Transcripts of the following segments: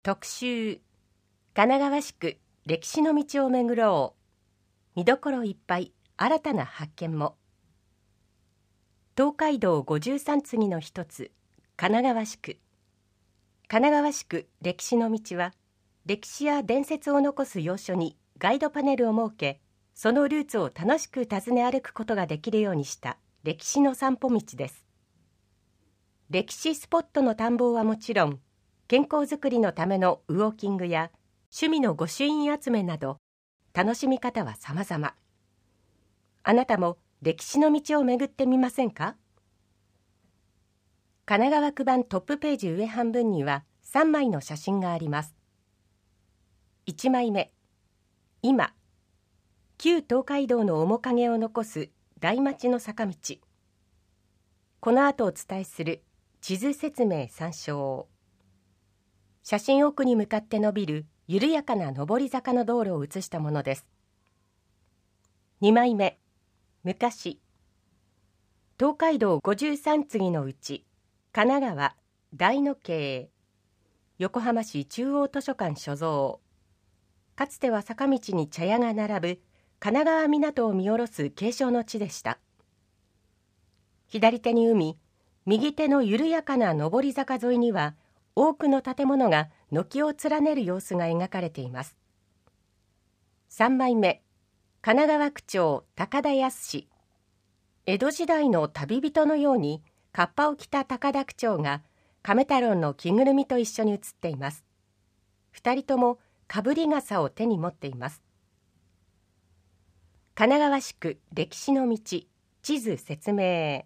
特集、神奈川市区歴史の道を巡ろう。見どころいっぱい、新たな発見も。東海道53次の一つ、神奈川市区。神奈川市区歴史の道は、歴史や伝説を残す要所にガイドパネルを設け、そのルーツを楽しく訪ね歩くことができるようにした歴史の散歩道です。歴史スポットの探訪はもちろん、健康づくりのためのウォーキングや趣味の御朱印集めなど、楽しみ方は様々。あなたも歴史の道を巡ってみませんか？神奈川区版トップページ上半分には3枚の写真があります。1枚目、今、旧東海道の面影を残す大町の坂道。この後お伝えする地図説明参照。写真奥に向かって伸びる緩やかな上り坂の道路を写したものです。2枚目、昔。東海道53次のうち、神奈川大野渓、横浜市中央図書館所蔵。かつては坂道に茶屋が並ぶ神奈川港を見下ろす景勝の地でした。左手に海、右手の緩やかな上り坂沿いには、多くの建物が軒を連ねる様子が描かれています。3枚目、神奈川区長高田康。江戸時代の旅人のようにカッパを着た高田区長が亀太郎の着ぐるみと一緒に写っています。2人ともかぶり傘を手に持っています。神奈川市区歴史の道、地図説明。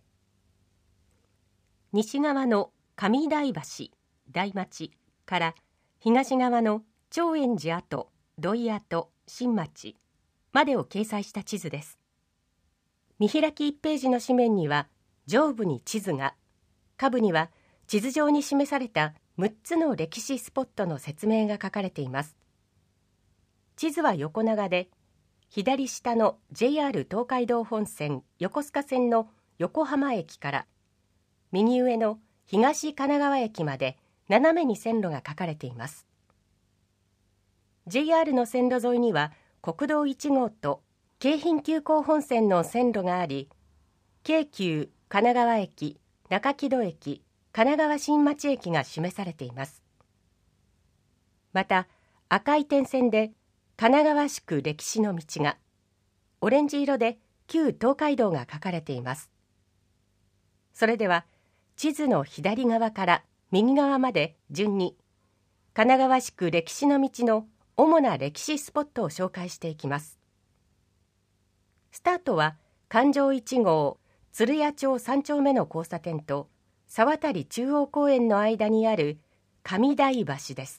西側の上台橋、大町から東側の長円寺跡、土井跡、新町までを掲載した地図です。見開き1ページの紙面には上部に地図が、下部には地図上に示された6つの歴史スポットの説明が書かれています。地図は横長で、左下の JR 東海道本線横須賀線の横浜駅から右上の東神奈川駅まで斜めに線路が書かれています。 JR の線路沿いには国道1号と京浜急行本線の線路があり、京急神奈川駅、中木戸駅、神奈川新町駅が示されています。また赤い点線で神奈川市区歴史の道が、オレンジ色で旧東海道が書かれています。それでは地図の左側から右側まで順に神奈川市区歴史の道の主な歴史スポットを紹介していきます。スタートは環状1号鶴屋町3丁目の交差点と沢渡中央公園の間にある上台橋です。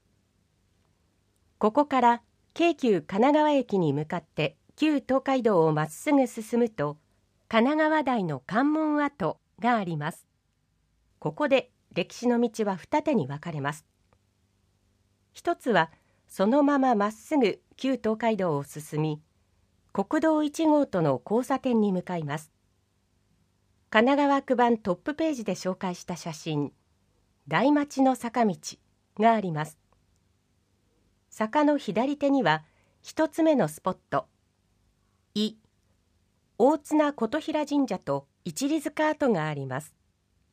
ここから京急神奈川駅に向かって旧東海道をまっすぐ進むと、神奈川台の関門跡があります。ここで歴史の道は二手に分かれます。一つはそのまままっすぐ旧東海道を進み、国道1号との交差点に向かいます。神奈川区版トップページで紹介した写真、大町の坂道があります。坂の左手には一つ目のスポット、大綱琴平神社と一里塚跡があります。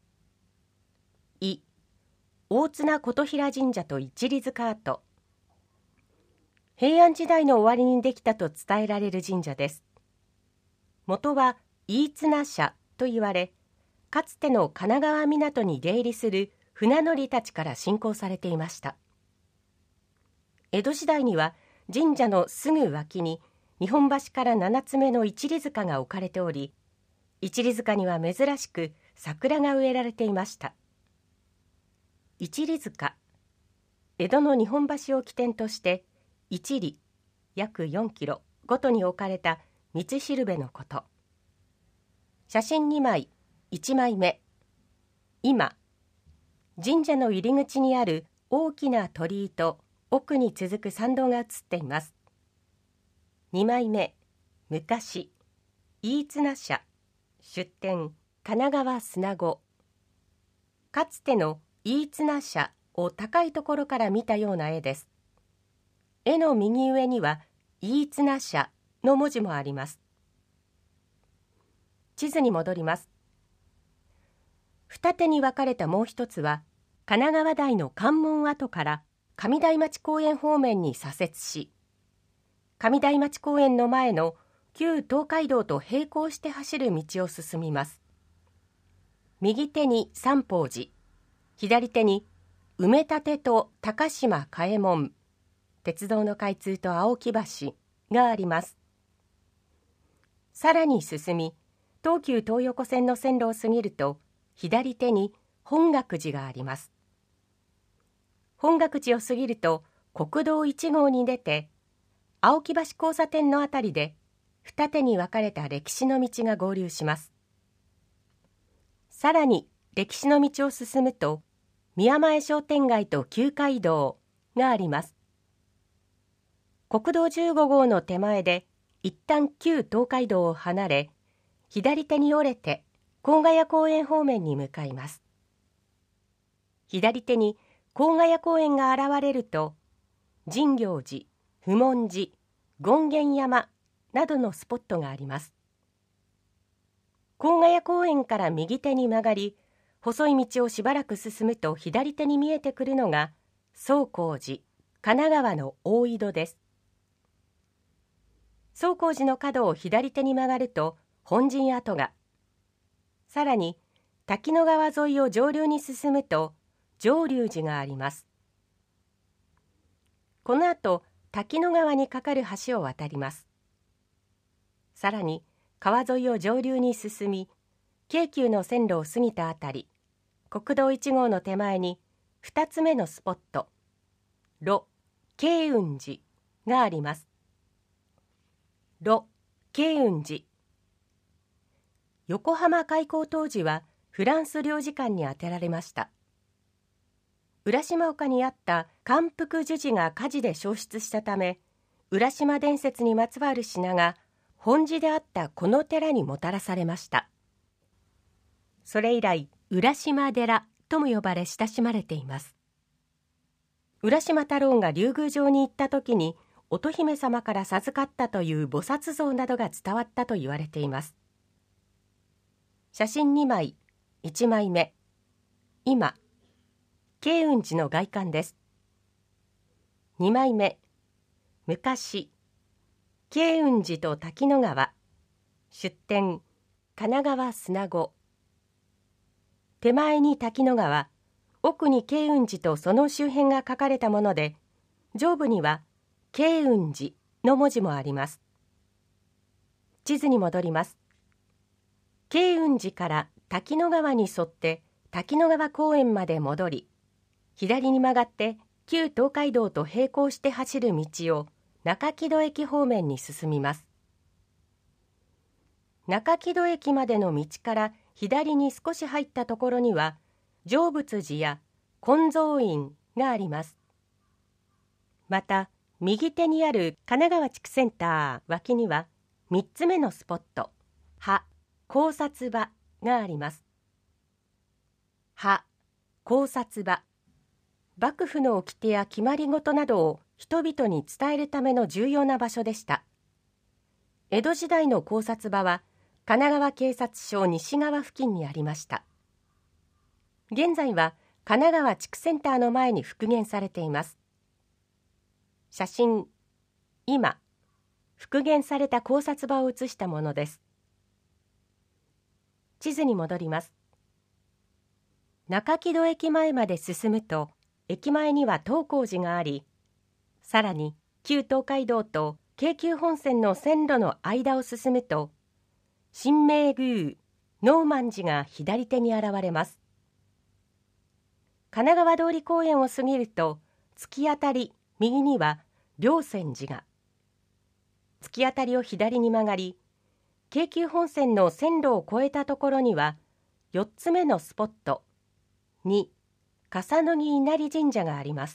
大綱琴平神社と一里塚跡。平安時代の終わりにできたと伝えられる神社です。元は飯綱社と言われ、かつての神奈川港に出入りする船乗りたちから信仰されていました。江戸時代には神社のすぐ脇に日本橋から7つ目の一里塚が置かれており、一里塚には珍しく桜が植えられていました。一里塚、江戸の日本橋を起点として一里約4キロごとに置かれた道しるべのこと。写真2枚、1枚目、今、神社の入り口にある大きな鳥居と奥に続く参道が写っています。2枚目、昔、飯綱社、出店、神奈川砂子。かつての飯綱社を高いところから見たような絵です。絵の右上には飯綱社の文字もあります。地図に戻ります。二手に分かれたもう一つは、神奈川台の関門跡から上台町公園方面に左折し、上台町公園の前の旧東海道と並行して走る道を進みます。右手に三宝寺、左手に埋め立てと高島嘉右衛門、鉄道の開通と青木橋があります。さらに進み、東急東横線の線路を過ぎると、左手に本覚寺があります。本覚寺を過ぎると国道1号に出て、青木橋交差点のあたりで二手に分かれた歴史の道が合流します。さらに歴史の道を進むと、宮前商店街と旧街道があります。国道15号の手前で一旦旧東海道を離れ、左手に折れて甲ヶ谷公園方面に向かいます。左手に甲ヶ谷公園が現れると、神行寺、普門寺、権現山などのスポットがあります。甲ヶ谷公園から右手に曲がり、細い道をしばらく進むと左手に見えてくるのが宗光寺、神奈川の大井戸です。宗光寺の角を左手に曲がると本陣跡が、さらに滝野川沿いを上流に進むと上龍寺があります。この後、滝野川に架かる橋を渡ります。さらに川沿いを上流に進み、京急の線路を過ぎたあたり、国道1号の手前に2つ目のスポット、露慶雲寺があります。露慶雲寺、横浜開港当時はフランス領事館に充てられました。浦島丘にあった関福寿寺が火事で焼失したため、浦島伝説にまつわる品が本寺であったこの寺にもたらされました。それ以来、浦島寺とも呼ばれ親しまれています。浦島太郎が竜宮城に行った時に乙姫様から授かったという菩薩像などが伝わったと言われています。写真2枚、1枚目、今、慶雲寺の外観です。2枚目、昔、慶雲寺と滝野川、出典、神奈川砂子。手前に滝野川、奥に慶雲寺とその周辺が書かれたもので、上部には慶雲寺の文字もあります。地図に戻ります。慶雲寺から滝野川に沿って滝野川公園まで戻り、左に曲がって旧東海道と並行して走る道を中木戸駅方面に進みます。中木戸駅までの道から左に少し入ったところには成仏寺や金蔵院があります。また右手にある神奈川地区センター脇には3つ目のスポット、考察場があります。考察場、幕府の掟や決まり事などを人々に伝えるための重要な場所でした。江戸時代の考察場は神奈川警察署西側付近にありました。現在は神奈川地区センターの前に復元されています。写真、今、復元された考察場を写したものです。地図に戻ります。中木戸駅前まで進むと、駅前には東光寺があり、さらに旧東海道と京急本線の線路の間を進むと、神明宮、能満寺が左手に現れます。神奈川通り公園を過ぎると、突き当たり右には霊泉寺が、突き当たりを左に曲がり、京急本線の線路を越えたところには4つ目のスポット、2、笠野木稲荷神社があります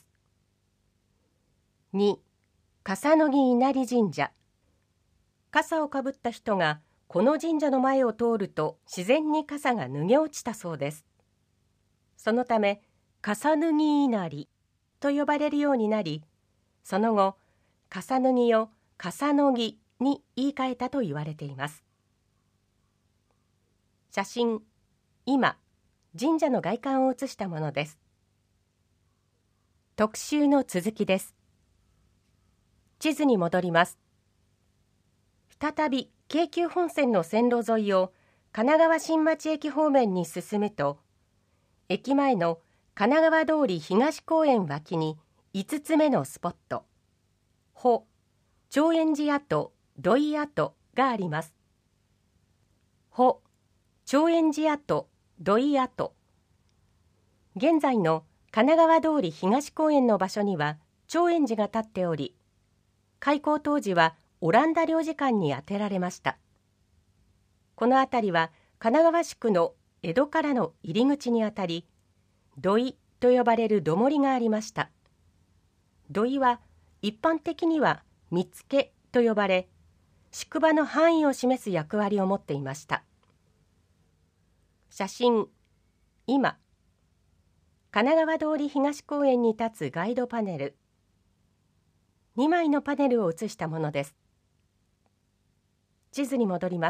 。2、笠野木稲荷神社。笠をかぶった人がこの神社の前を通ると自然に笠が脱げ落ちたそうです。そのため笠脱稲荷と呼ばれるようになり、その後笠脱を笠野木に言い換えたと言われています。写真、今、神社の外観を写したものです。特集の続きです。地図に戻ります。再び京急本線の線路沿いを神奈川新町駅方面に進むと、駅前の神奈川通り東公園脇に5つ目のスポット、保長円寺跡土井跡があります。保長円寺跡土井跡。現在の神奈川通り東公園の場所には長円寺が建っており、開港当時はオランダ領事館に充てられました。この辺りは神奈川宿の江戸からの入り口にあたり、土井と呼ばれる土森がありました。土井は一般的には見附と呼ばれ、宿場の範囲を示す役割を持っていました。写真、今、神奈川通り東公園に立つガイドパネル。2枚のパネルを写したものです。地図に戻ります。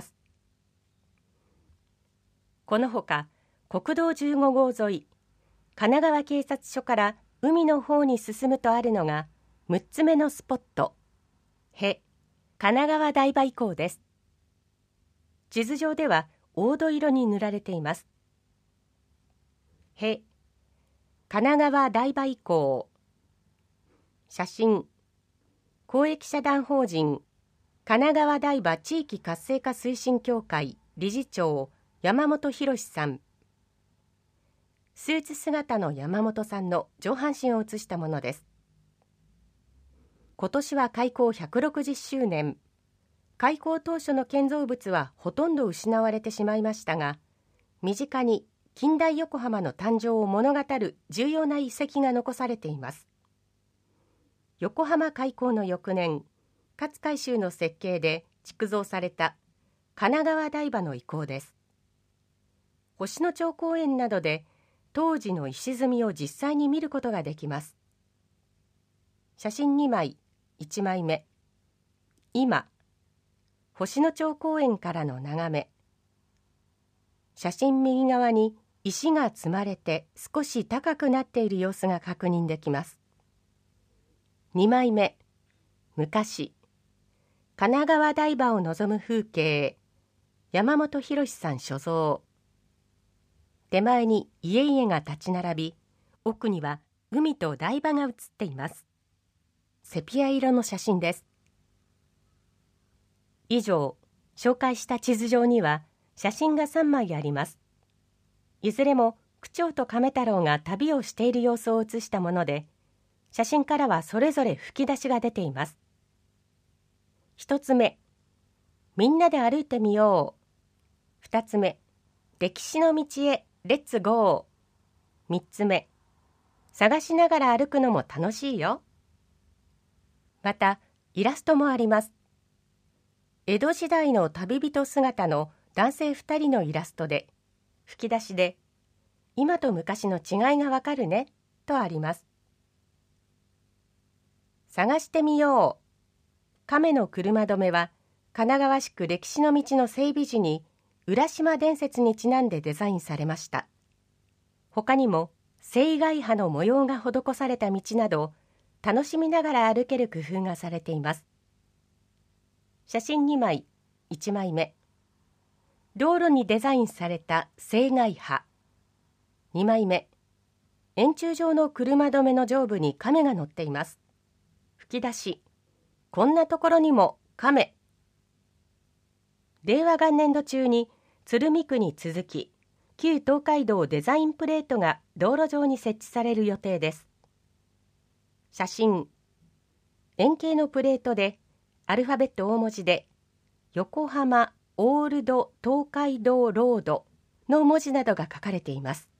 このほか、国道15号沿い、神奈川警察署から海の方に進むとあるのが、6つ目のスポット、へ、神奈川台場遺構です。地図上では黄土色に塗られています。へ、神奈川台場遺構。写真、公益社団法人神奈川台場地域活性化推進協会理事長山本博さん。スーツ姿の山本さんの上半身を写したものです。今年は開港160周年。開港当初の建造物はほとんど失われてしまいましたが、身近に近代横浜の誕生を物語る重要な遺跡が残されています。横浜開港の翌年、勝海舟の設計で築造された神奈川台場の遺構です。星野町公園などで当時の石積みを実際に見ることができます。写真2枚、1枚目。今、星野町公園からの眺め。写真右側に石が積まれて少し高くなっている様子が確認できます。2枚目、昔、神奈川台場を望む風景。山本博さん所蔵。手前に家々が立ち並び、奥には海と台場が写っています。セピア色の写真です。以上、紹介した地図上には写真が3枚あります。いずれも区長と亀太郎が旅をしている様子を写したもので、写真からはそれぞれ吹き出しが出ています。1つ目、みんなで歩いてみよう。2つ目、歴史の道へレッツゴー。3つ目、探しながら歩くのも楽しいよ。また、イラストもあります。江戸時代の旅人姿の男性2人のイラストで、吹き出しで、今と昔の違いがわかるね、とあります。探してみよう。亀の車止めは、神奈川宿歴史の道の整備時に、浦島伝説にちなんでデザインされました。他にも、青海波の模様が施された道など、楽しみながら歩ける工夫がされています。写真2枚、1枚目。道路にデザインされた青海波。2枚目。円柱状の車止めの上部に亀が乗っています。吹き出し。こんなところにも亀。令和元年度中に鶴見区に続き、旧東海道デザインプレートが道路上に設置される予定です。写真。円形のプレートで、アルファベット大文字で、横浜オールド東海道ロードの文字などが書かれています。